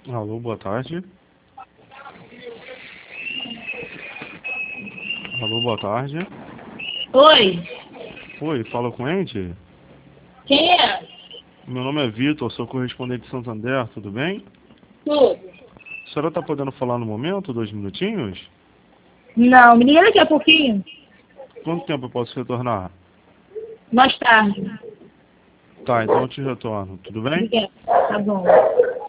Alô, boa tarde. Alô, boa tarde. Oi, Oi, fala com o Andy? quem é? Meu nome é Vitor, sou correspondente de Santander, tudo bem? Tudo. A senhora está podendo falar no momento, 2 minutinhos? Não, me liga daqui a pouquinho. Quanto tempo eu posso retornar? Mais tarde. Tá, então eu te retorno, tudo bem? Obrigada. Tá bom.